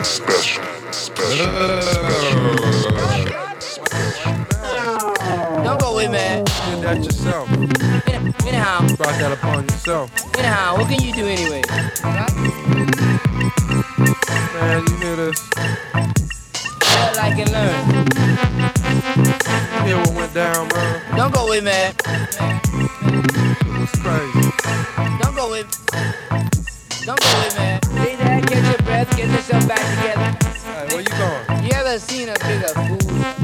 Don't go away, man. You did that yourself. Anyhow. You brought that upon yourself. Anyhow, what can you do anyway? Man, you hear this? Feel like and learn. You hear what went down, man? Don't go away, man. It's crazy. Don't go away. Don't go away, man. Breathe out, catch your breath, get yourself back together. Hey, where you going? You ever seen a bigger fool?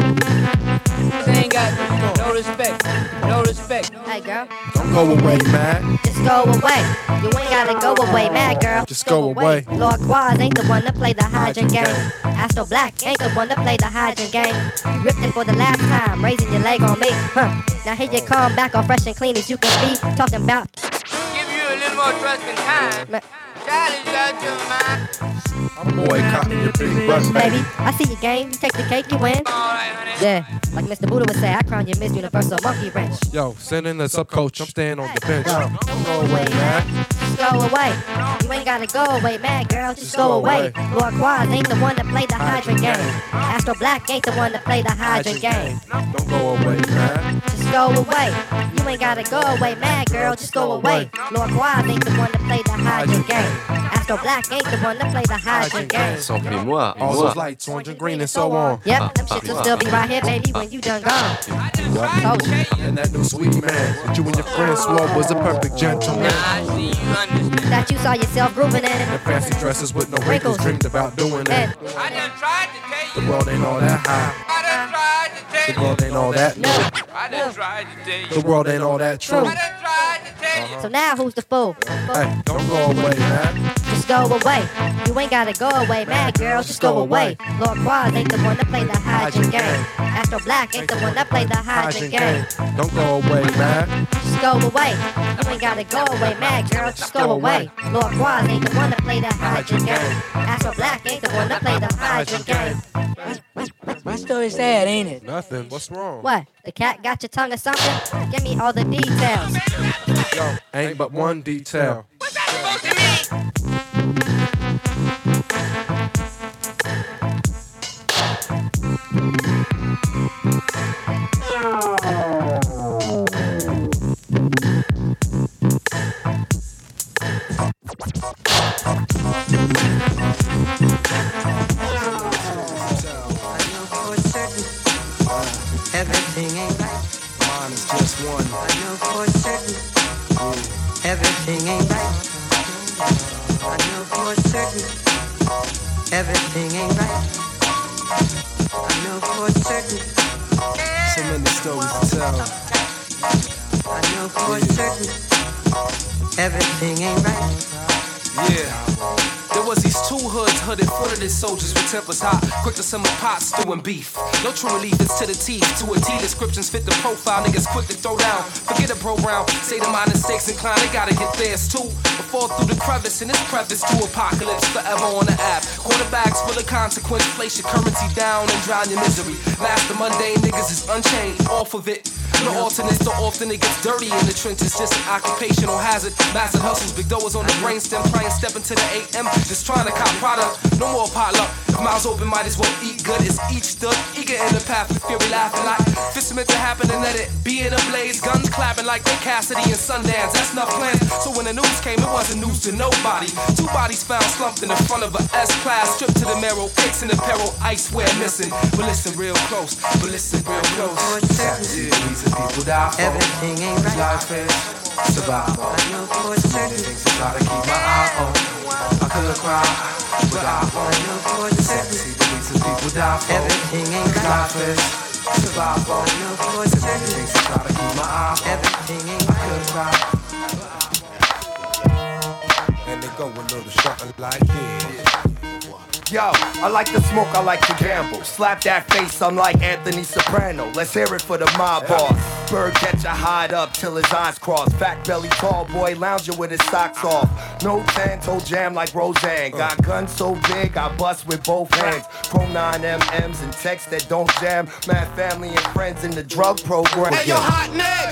They ain't got no respect. No respect. Hey, girl. Don't go away, man. Just go away. You ain't gotta go away, mad girl. Just go away. Lord Quaz ain't the one to play the hydrant game. Astro Black ain't the one to play the hydrant game. You ripped it for the last time, raising your leg on me. Now here you come back all fresh and clean as you can be. Talking about Give you a little more trust and time. Child, you got your mind. I'm boycotting your big bus, baby. I see your game. You take the cake, you win. Alright, honey. Yeah, like Mr. Buddha would say, I crown you Miss Universal Monkey Wrench. Yo, send in the sub-coach. I'm staying on the bench. Don't go away, man. Just go away. You ain't gotta go away, man, girl. Just go away. Lord Quaz ain't the one to play the hydrant game. Astro Black ain't the one to play the hydrant game. Don't go away, man. Just go away. You ain't gotta go away, man, girl. Just go away. Lord Quaz ain't the one to play the hydrant game. Astro Black ain't the one to play the hydrant game. Et moi, All those lights, orange and green and so on. Yep, them shits will still be right here, baby, when you done gone. And that new sweet man that you and your friends swore was a perfect gentleman. I see you understand. That you saw yourself grooving in The it. fancy dresses with no wrinkles, dreamed about doing And it. I done tried to tell The you. world ain't all that high. I done tried to tell The you. world ain't all that new. I done tried to tell you. The world ain't all that true. I done tried to tell you. so now who's the fool? Hey, don't go away, man. Just go away. You ain't gotta go away, man, girl. Just go away. Lord Quaz ain't the one to play the hydrant game. Astro Black ain't the one to play the hydrant game. Don't go away, man. Just go away. You ain't gotta go away, man, girl. Just go away. Lord Quaz ain't the one to play the hydrant game. Astro Black ain't the one to play the hydrant game. My story's sad, ain't it? Nothing. What's wrong? What? The cat got your tongue or something? Give me all the details. Yo, ain't but one detail. What's that supposed to mean? Everything ain't right. Mine is just one. I know for certain. Everything ain't right. I know for certain. Everything ain't right. I know for certain. So many stories to tell. I know for certain. Everything ain't right. Yeah. There was these two hoods, hooded, footed soldiers with tempers hot, quick to simmer pot, stew and beef. No true relief is to the teeth, to a T. Descriptions fit the profile, niggas quick to throw down. Forget a bro round, say the minor stakes incline, they gotta get theirs too. But fall through the crevice in this preface to apocalypse, forever on the app. Quarterbacks full of consequence, place your currency down and drown your misery. Master mundane niggas is unchained, off of it. No alternates, so often it gets dirty in the trenches. Just an occupational hazard. Massive hustles, big dough is on the brainstem. Try and step into the AM, just trying to cop product. No more potluck. If mouths open, might as well eat good. It's each stood, eager in the path with fury laughing like fist meant to happen and let it be in a blaze. Guns clapping like they Cassidy and Sundance. That's enough plans. So when the news came, it wasn't news to nobody. Two bodies found slumped in the front of a S-Class. Stripped to the marrow, kicks in the peril, ice wear missing. But listen real close, but listen real close. People die for. Everything ain't right. Life is survival. I know for certain. Things I try to keep my eye on. I could've cried, but I I know for certain. see the reasons people die for. Everything ain't right. Life is survival. I know for certain. Things I try to keep my eye on. Everything ain't I right. could've cried. And they go a little something like this. Yo, I like to smoke, I like to gamble. Slap that face, I'm like Anthony Soprano. Let's hear it for the mob boss. Bird catch a hide up till his eyes cross. Fat belly, tall boy, lounging with his socks off. No tan, toe jam like Roseanne. Got guns so big, I bust with both hands. Chrome 9 MMs and texts that don't jam. Mad family and friends in the drug program. Hey, yo, hot next, you got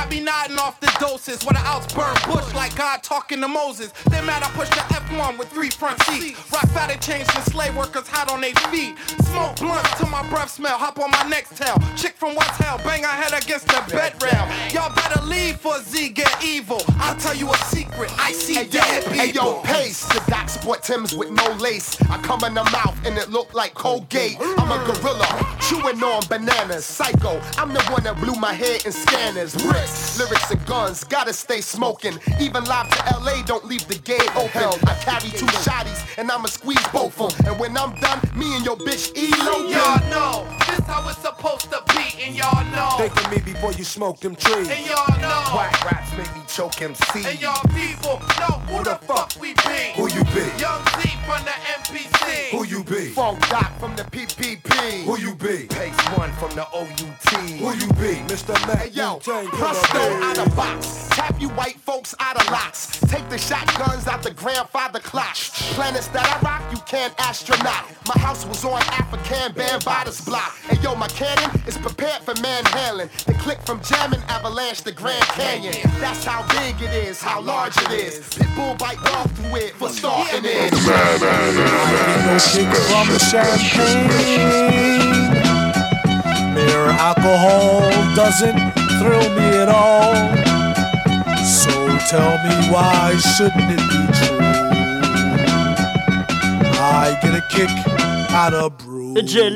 be nodding off the doses. When the outs burn bush like God talking to Moses. They mad I push the F1 with 3 front seats. Rock fatter changed and slave workers hot on their feet. Smoke blunts till my breath smell. Hop on my next tail. Chick from West Hell, bang her head against the bed rail. Y'all better leave for Z get evil. I'll tell you a secret. I see dead people. Hey yo, Pace. The Doc sport Timbs with no lace. I come in the mouth and it look like Colgate. I'm a gorilla, chewing on bananas. Psycho, I'm the one that blew my head in scanners. Bricks, lyrics and guns, gotta stay smoking. Even live to LA, don't leave the gate open. I carry 2 shotties and I'ma squeeze both of them. And when I'm done, me and your bitch elope. Y'all know, this how it's supposed to be. And y'all know, think of me before you smoke them trees. And y'all know, Whack raps make me choke MC. and y'all people know who the fuck we be. Who you be? Young Z from the MPC. Who you be? Funk Doc from the PPP. Who you be? Pace 1 from the OUT. Who you be? Mr. Mac, Hey yo, Wu-Tang, Presto Killer, out of box. Tap you white folks out of locks. Take the shotguns out the grandfather clock. Planets that I rock, you can't astronaut. My house was on African band by this block. Hey yo, my cannon is prepared for manhandling. The click from jamming, avalanche to Grand Canyon. That's how big it is, how large it is. Pitbull bite dog through it for starting it. No kick from the champagne. Mere alcohol doesn't thrill me at all. So tell me, why shouldn't it be true? I get a kick out of brew.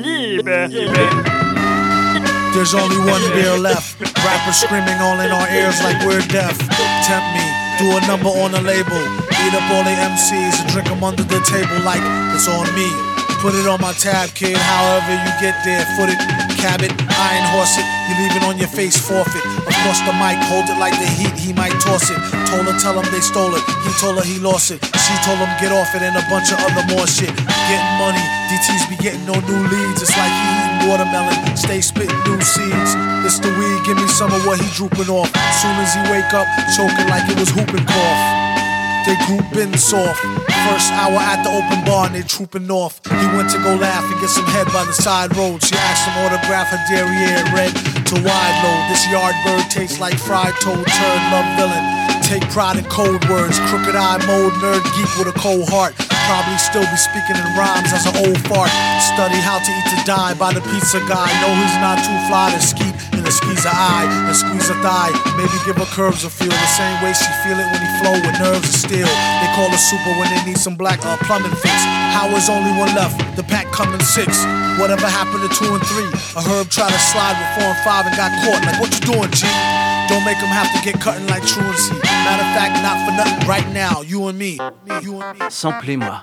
There's only one beer left. Rappers screaming all in our ears like we're deaf. Tempt me, do a number on a label. Eat up all the MCs and drink them under the table like it's on me. Put it on my tab, kid, however you get there. Foot it, cab it, iron horse it. You leave it on your face, forfeit. Across the mic, hold it like the heat, he might toss it. Told her, tell him they stole it. He told her he lost it. She told him get off it and a bunch of other more shit. Getting money, DTs be getting no new leads. It's like he eating watermelon, stay spitting new seeds. It's the weed, give me some of what he drooping off. Soon as he wake up, choking like it was whooping cough. They groupin' soft. First hour at the open bar and they trooping off. He went to go laugh and get some head by the side road. She asked him autograph her derriere red to wide load. This yard bird tastes like fried toad, turd, love villain. Take pride in code words, crooked eye mode, nerd geek with a cold heart. Probably still be speaking in rhymes as an old fart. Study how to eat to die by the pizza guy. Know he's not too fly to skeet in a squeeze a eye, and squeeze a thigh. Maybe give her curves a feel the same way she feel it when he flow with nerves of steel. They call her super when they need some black plumbing fix. Howard's only one left, the pack coming 6. Whatever happened to 2 and 3? A herb tried to slide with 4 and 5 and got caught. Like what you doing, G? Don't make them have to get cutting like truancy. Matter of fact, not for nothing right now, you and me. Samplez-moi.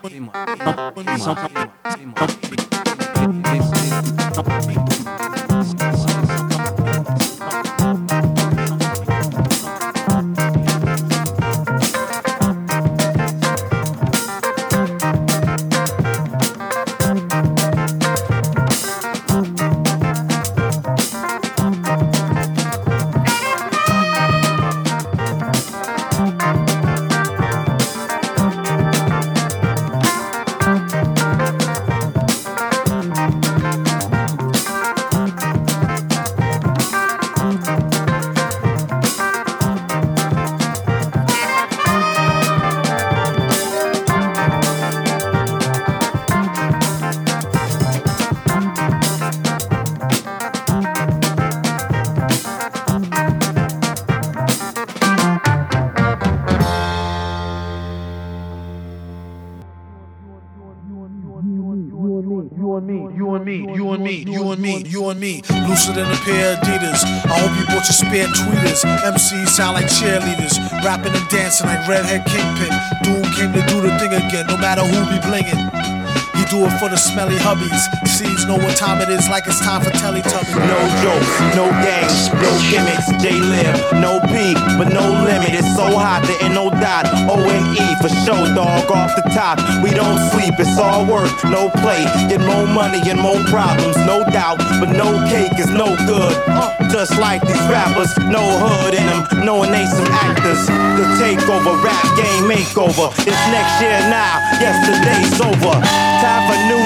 Looser than a pair of Adidas. I hope you bought your spare tweeters. MCs sound like cheerleaders, rapping and dancing like Redhead Kingpin. Doom came to do the thing again, no matter who be blingin'. He do it for the smelly hubbies. Seeds know what time it is, like it's time for Teletubbies. No jokes, no games, no gimmicks. J-Live, no peak, but no limit. It's so hot, there ain't no dot. O-N-E for show, dog, off the top. We don't sleep, it's all work, no play. Get more money and more problems, no doubt. But no cake is no good. Just like these rappers, no hood in them, knowing they some actors. The takeover, rap game makeover. It's next year now, yesterday's over. Time for new shit,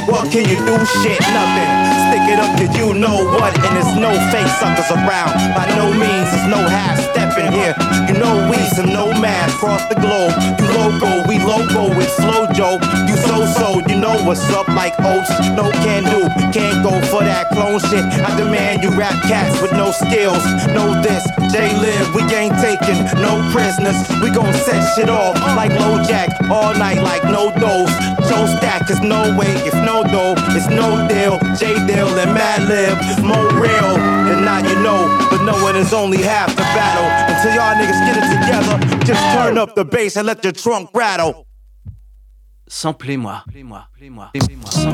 What can you do? Shit, nothing. Stick it up to you know what, and there's no fake suckers around. By no means, there's no half stepping here. You know we some nomads across the globe. You loco, we loco with slow Joe. You so, you know what's up like oats. No can do, can't go for that clone shit. I demand you rap cats with no skills. Know this, J-Live, we ain't taking no prisoners. We gon' set shit off like low jack all night like no dose. Joe stack is no way, if no dough, it's no deal. J-Dill and Madlib, more real than not, you know. But knowing is only half the battle. Until y'all niggas get it together, just turn up the bass and let your trunk rattle. Samplez-moi. It's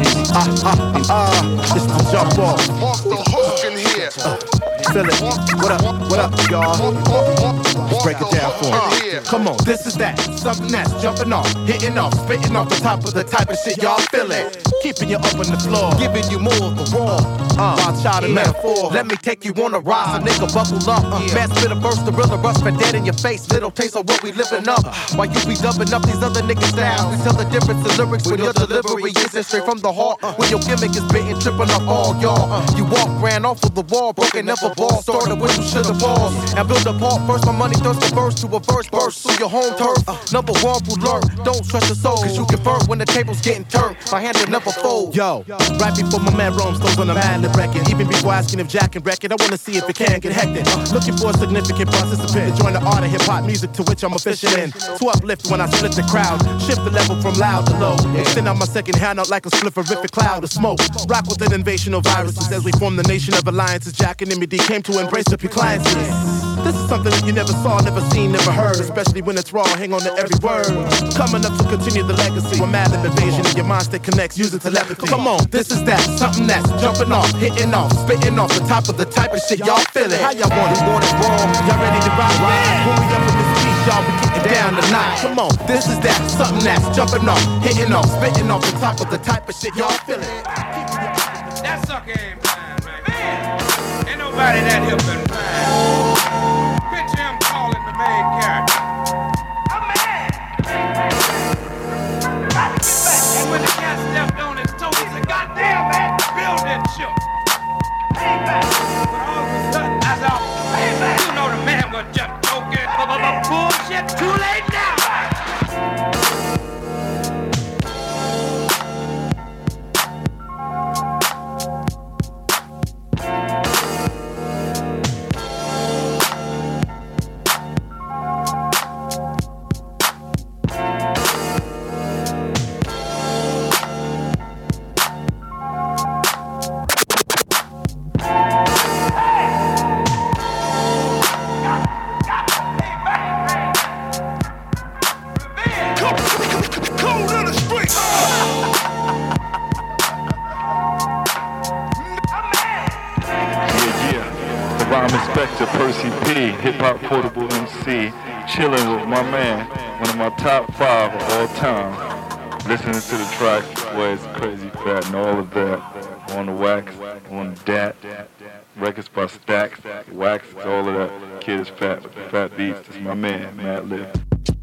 the jump off. Off the hook in here. Feel it. What up, y'all? Let's break it down for me. Come on, this is that. Something that's jumping off, hitting off, spitting off the top of the type of shit y'all feel it. Keeping you up on the floor, giving you more of the raw. Wild child and metaphor. Let me take you on a ride, so nigga buckle up. Man, spit a verse, the real rush for dead in your face. Little taste of what we living up. While you be dubbing up these other niggas down. We tell the difference in lyrics when your delivery isn't straight from the heart. When your gimmick is bitten, tripping up all y'all. You walk, ran off of the wall, broken never ball. Started when you should have paused. Now build a part first, my money turns the verse to a verse burst through your home turf. Number one who learn, don't trust your soul, cause you convert when the table's getting turned. My hand will never fold. Yo, right before my man roams, those on the Madlib record. Even before asking if Jack can wreck it, I wanna see if it can get hectic. Looking for a significant participant to join the art of hip-hop music to which I'm efficient in. To uplift when I split the crowd, shift the level from loud to low. Extend out my second hand out like a splifferific cloud of smoke. Rock with an invasion of viruses as we form the nation of alliances. Jack and MD came to embrace the appliances. This is something that you never saw, never seen, never heard. Especially when it's raw, hang on to every word. Coming up to continue the legacy. When Madlib invasion and your mind stick connects using telepathy. Come on, this is that, something that's jumping off, hitting off, spitting off the top of the type of shit y'all feeling. How y'all want it wrong? Y'all ready to ride? When we up in this piece, y'all be getting down tonight. Come on, this is that, something that's jumping off, hitting off, spitting off the top of the type of shit y'all feeling. That sucker ain't mine, man. Ain't nobody that hip and fine. Picture him calling the main character. A man! And when the cat stepped on his toe, he said, goddamn, man, building shook. But all of a sudden, I thought, you know the man was just joking. Bullshit, too late now. Percy P, hip-hop portable MC, chilling with my man, one of my top 5 of all time. Listening to the track, boy, it's Crazy Fat and all of that. On the wax, on the dat, records by Stacks, Wax, all of that. Kid is fat with the fat beats. This is my man, Madlib.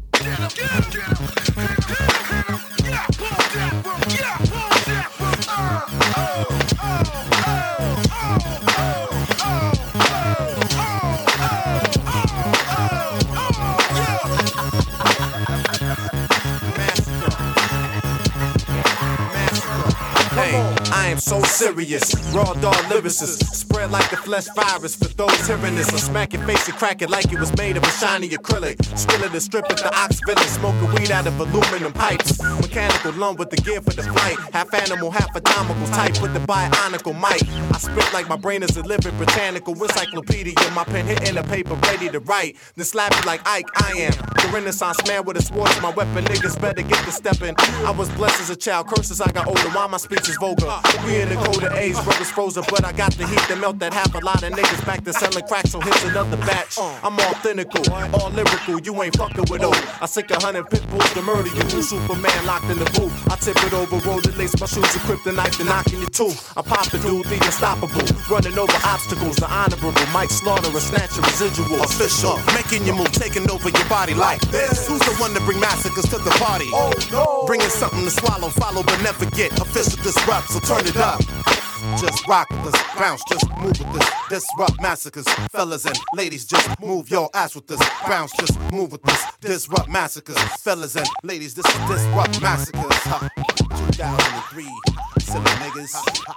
I am so serious, raw dog lyricist, spread like the flesh virus for those hearing this. I smack your face and crack it like it was made of a shiny acrylic. Skill it and strip it, the ox villain, smoking weed out of aluminum pipes. Mechanical lung with the gear for the flight, half animal, half atomical type with the bionical mic. I spit like my brain is a living botanical encyclopedia. My pen hitting the paper ready to write, then slap it like Ike. I am the Renaissance man with a sword. My weapon, niggas better get to stepping. I was blessed as a child, cursed as I got older. Why my speech is vulgar? We in the golden age, brothers frozen, but I got the heat to melt that half a lot of niggas back to selling crack, so here's another batch. I'm authentical, all lyrical, you ain't fucking with old. I sick 100 pit bulls to murder you, new Superman locked in the booth. I tip it over, roll it, lace my shoes with kryptonite, then knocking you too. I pop the dude, the unstoppable, running over obstacles, the honorable, Mike Slaughter, a snatch a residual. Official, making you move, taking over your body like like this. Who's the one to bring massacres to the party? Oh no! Bringing something to swallow, follow, but never forget. Official disrupt, so turn it up. Just rock with us, bounce, just move with us. Disrupt massacres, fellas and ladies, just move your ass with us. Bounce, just move with us. Disrupt massacres, fellas and ladies, this is disrupt massacres. 2003, silly niggas.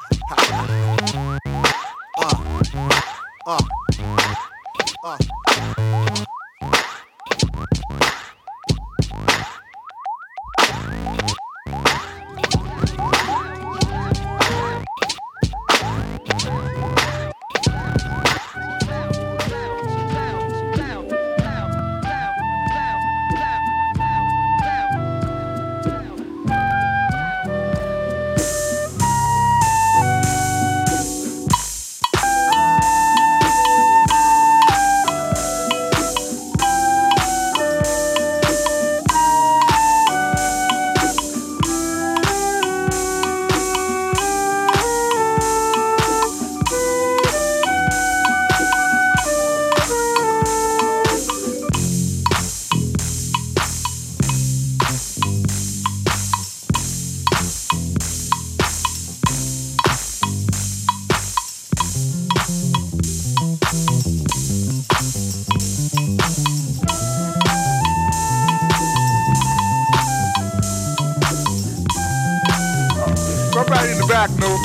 Somebody in the back, no.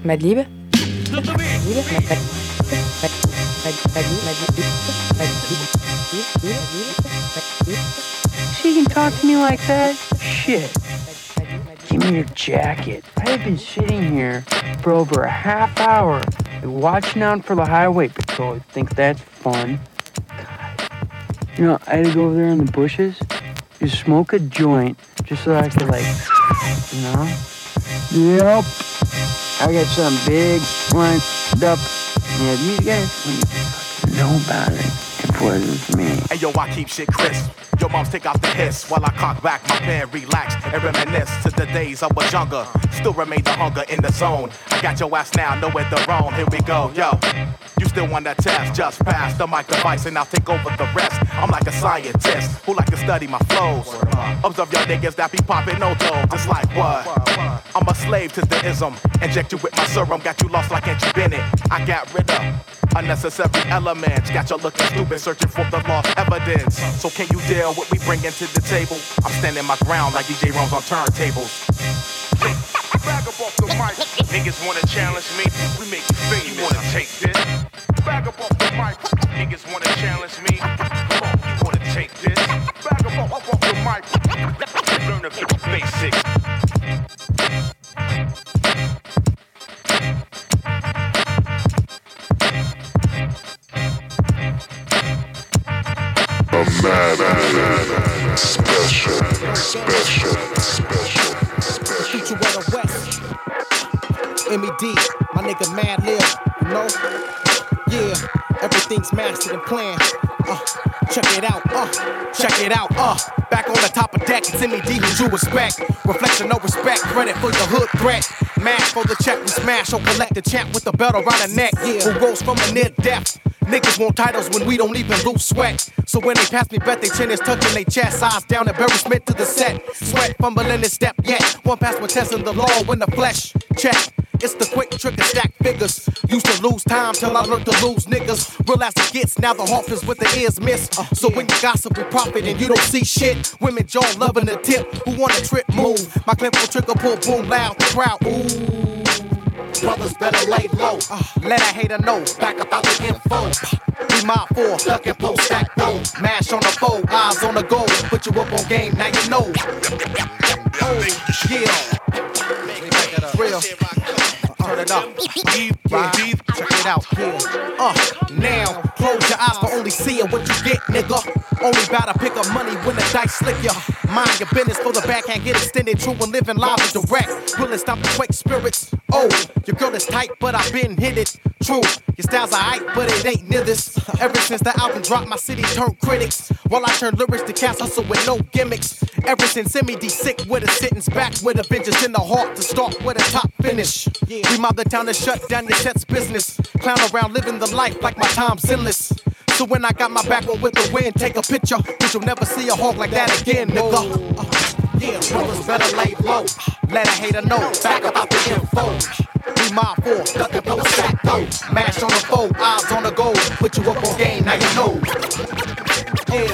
Madlib. She can talk to me like that? Shit. Give me your jacket. I have been sitting here for over a half hour watching out for the highway patrol. I think that's fun. God. You know, I had to go over there in the bushes, just smoke a joint, just so I could, like, you know? Yep. I got something big lined up. Yeah, these guys wouldn't even fucking know about it if it wasn't me. Hey yo, I keep shit crisp. Your moms take out the hiss while I cock back my pen, relax and reminisce to the days I was younger. Still remain the hunger in the zone. I got your ass now, know where the wrong. Here we go, yo. You still want that test? Just pass the mic device and I'll take over the rest. I'm like a scientist who like to study my flows. Observe your niggas that be popping no dough. Just like what? I'm a slave to the ism. Inject you with my serum, got you lost like Angie Bennett. I got rid of unnecessary elements. Got you looking stupid, searching for the lost evidence. So can you deal with we bringing to the table? I'm standing my ground like DJ Rome's on turntables. Bag up off the mic. Niggas wanna challenge me, we make you famous. You wanna take this? Bag up off the mic. Niggas wanna challenge me. Come on, you wanna take this? Bag up off the mic. Learn the basics. A mad, special. Future of the West. MED, my nigga Mad Lil, you know? Yeah, everything's mastered and planned. Check it out, back on the top of deck, it's MED who you respect. Reflection, no respect, credit for your hood threat. Mash for the check, we smash or collect the champ with the belt around the neck. Who rose from a near death. Niggas want titles when we don't even lose sweat. So when they pass me, bet they chin is touching they chest. Eyes down and Barry Smith to the set. Sweat, fumbling his step yet. One pass with testing the law when the flesh. Check. It's the quick trick and stack figures. Used to lose time till I learned to lose niggas. Real as it gets, now the hawk is with the ears missed. So when you gossip, we profit and you don't see shit. Women jaw loving the tip. Who want a trip move? My clip will trigger pull boom loud the crowd. Ooh. Brothers better lay low. Let a hater know. Back up out the info. We mob for duck and post stack low. Mash on the foe, eyes on the goal. Put you up on game, now you know. Oh, yeah. Real. Turn it up. Check it out. Now, close your eyes for only seeing what you get, nigga. Only bout to pick up money when the dice slick ya. Mind your business for the backhand, get extended. True and living live and direct. Will it stop the quake spirits? Oh, your girl is tight, but I've been hit it. True, your style's alright, but it ain't near this. Ever since the album dropped, my city turned critics. While I turn lyrics to cast hustle with no gimmicks. Ever since MED sick with a sentence back with a vengeance in the heart to start with a top finish. We mob the town to shut down your set's business. Clown around living the life like my time's endless. So when I got my back on with the wind, take a picture, cause you'll never see a hawk like that again, nigga. Yeah, brothers better lay low. Let a hater know, back about the info. We mob for, duck and post stack low. Mash on the foe, eyes on the goal. Put you up on game, now you know. Yeah.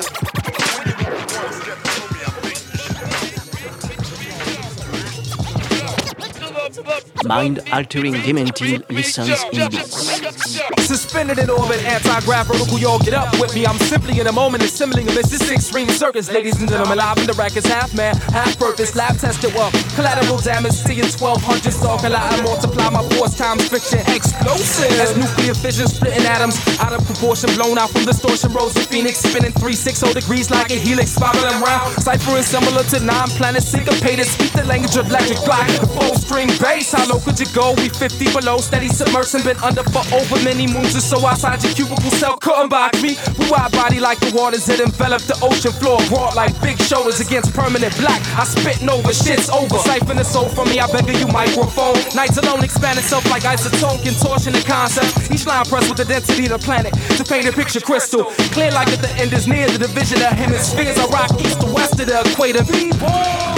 Mind-altering Dementil listens in beats. Suspended in orbit, anti-grav vertical, y'all get up with me. I'm simply in a moment assembling a Mrs. Extreme Circus. Ladies and gentlemen, live in the rack is half man, half purpose, lab tested well. Collateral damage to your 1200 star collide. Multiply my force times friction. Explosive as nuclear fission splitting atoms out of proportion, blown out from distortion. Rose to Phoenix, spinning 360 degrees like a helix, spiraling round. Cipher is similar to 9 planets syncopated. Speak the language of electric block. The full string bass. How low could you go? We 50 below, steady submerged and been under for over many moons or so. Outside your cubicle cell couldn't box me. We wide body like the waters that envelop the ocean floor. Broad like big shoulders against permanent black. I spitting over, shit's over. Siphon the soul from me, I beg of you microphone. Nights alone expand itself like isotone, contortion the concept. Each line pressed with the density of the planet to paint a picture crystal. Clear like at the end is near the division of hemispheres. I rock east to west of the equator. B-boy.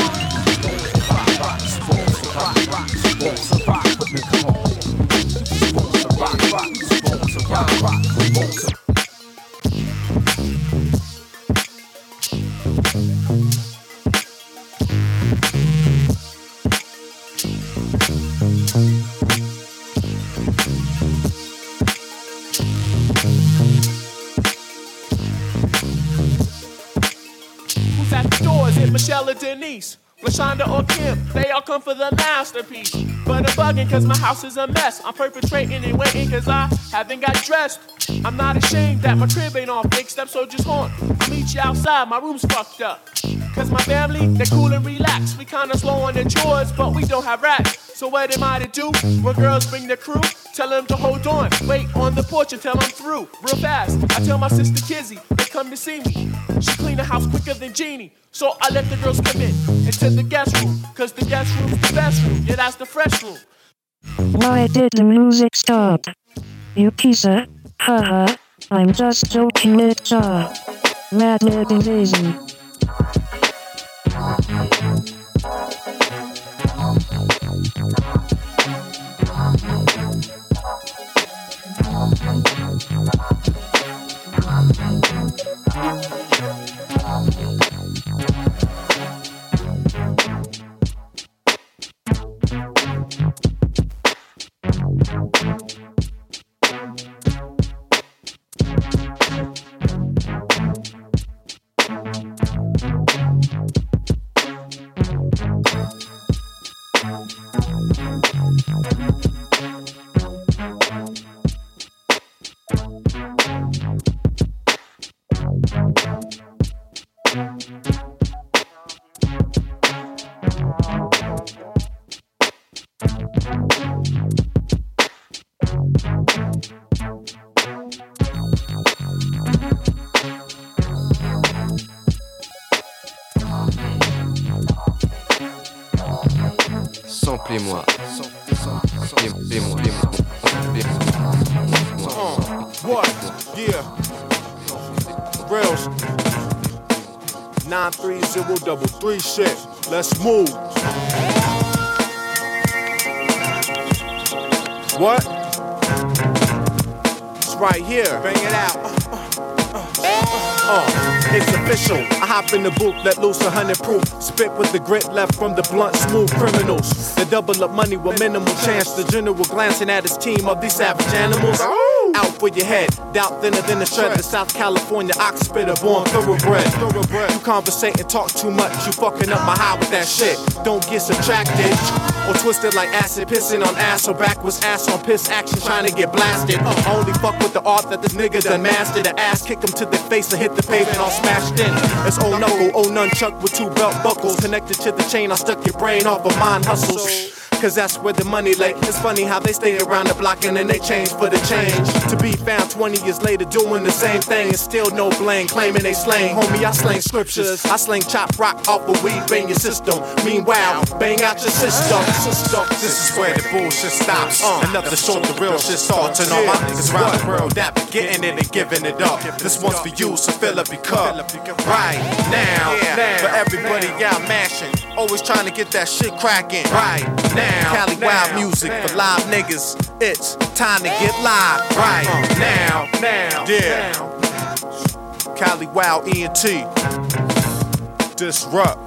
get Michelle or Denise, LaShonda or Kim, they all come for the masterpiece. But I'm bugging cause my house is a mess. I'm perpetrating and waiting cause I haven't got dressed. I'm not ashamed that my crib ain't on fixed up, so just haunt. I'll meet you outside, my room's fucked up. Cause my family, they're cool and relaxed. We kinda slow on the chores, but we don't have racks. So what am I to do when girls bring the crew? Tell them to hold on, wait on the porch until I'm through. Real fast, I tell my sister Kizzy, they come to see me. She clean the house quicker than Jeannie. So I let the girls come in into the guest room. Cause the guest room's the best room, yeah that's the fresh room. Why did the music stop? You pizza, haha, I'm just joking, it's Madlib Invasion. Samplez-moi. What? Yeah. Rails. 93033 shit. Let's move. What? It's right here. Bring it out. It's official. I hop in the booth, let loose 100 proof. Spit with the grit left from the blunt, smooth criminals. They double up money with minimal chance. The general glancing at his team of these savage animals. Out for your head, doubt thinner than a shred. The South California ox spitter, born thoroughbred. You conversate and talk too much, you fucking up my high with that shit. Don't get subtracted or twisted like acid, pissing on ass or backwards ass on piss action, trying to get blasted. Only fuck with the art that this nigga done mastered. The ass kick him to the face and hit the pavement all smashed in. It's old knuckle, old nunchuck with 2 belt buckles connected to the chain. I stuck your brain off of mine hustles. Cause that's where the money lay. It's funny how they stay around the block and then they change for the change. To be found 20 years later doing the same thing and still no blame, claiming they slang. Homie, I slang scriptures. I slang chop rock off of weed, bang your system. Meanwhile, bang out your system. This is where the bullshit stops. Enough to show the real shit starts. And all my niggas around the world that be getting it and giving it up. This one's for you, so fill up your cup. Right now, for everybody out mashing. Always trying to get that shit cracking. Right now, Cali Wild music for live niggas. It's time to get live. Right now, yeah. Cali Wild ENT. Disrupt.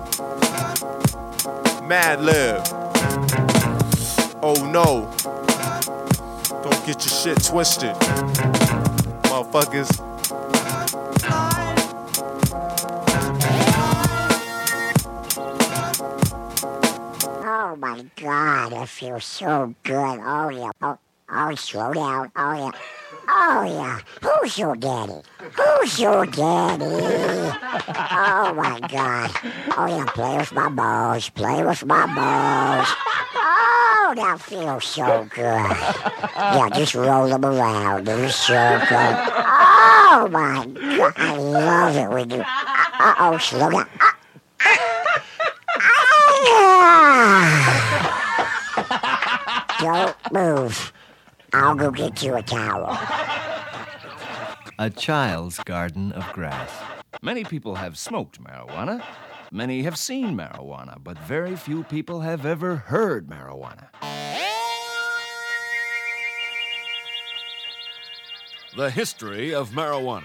Madlib. Oh no. Don't get your shit twisted, motherfuckers. Oh my God, it feels so good. Oh yeah. Oh, slow down. Oh yeah. Oh yeah. Who's your daddy? Who's your daddy? Oh my God. Oh yeah, play with my balls. Play with my balls. Oh, that feels so good. Yeah, just roll them around in a circle. Oh my God, I love it when you. Uh-oh, slow down. Don't move. I'll go get you a towel. A child's garden of grass. Many people have smoked marijuana. Many have seen marijuana, but very few people have ever heard marijuana. The history of marijuana.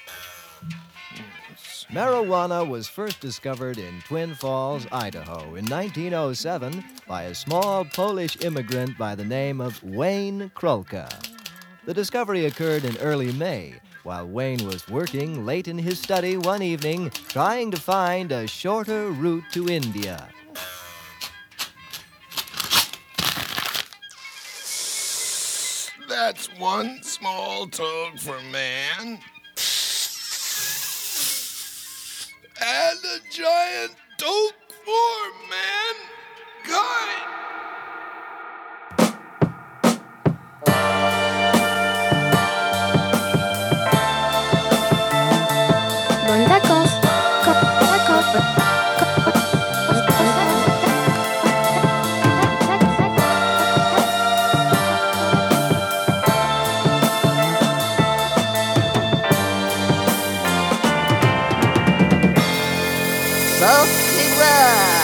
Marijuana was first discovered in Twin Falls, Idaho in 1907 by a small Polish immigrant by the name of Wayne Krolka. The discovery occurred in early May, while Wayne was working late in his study one evening, trying to find a shorter route to India. That's one small tug for man. And a giant toke for mankind. Bonnes vacances. Soft Libra.